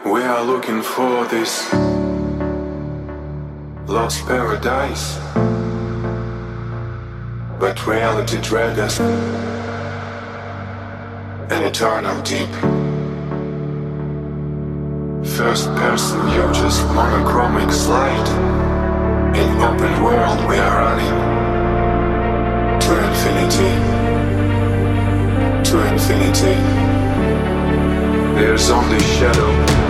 We are looking for this lost paradise, but reality drags us an eternal deep. First person view, just monochromatic slide. In open world we are running to infinity, to infinity. There's only shadow.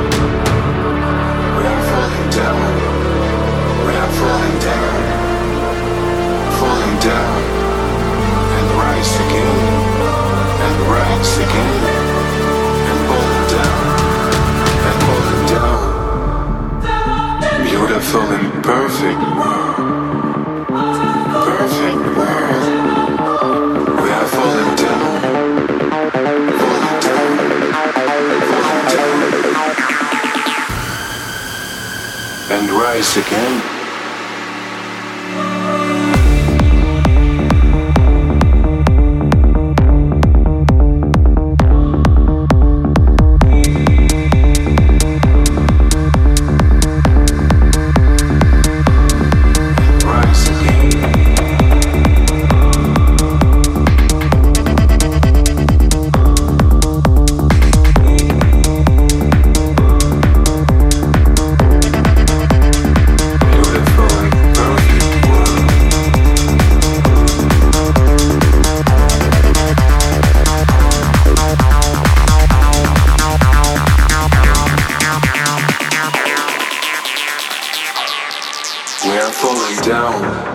We are falling down. We are falling down. Falling down. And rise again. And rise again. And falling down. And falling down. Beautiful and perfect world. Perfect world. We are falling down. Falling down. And rise again. We are falling down.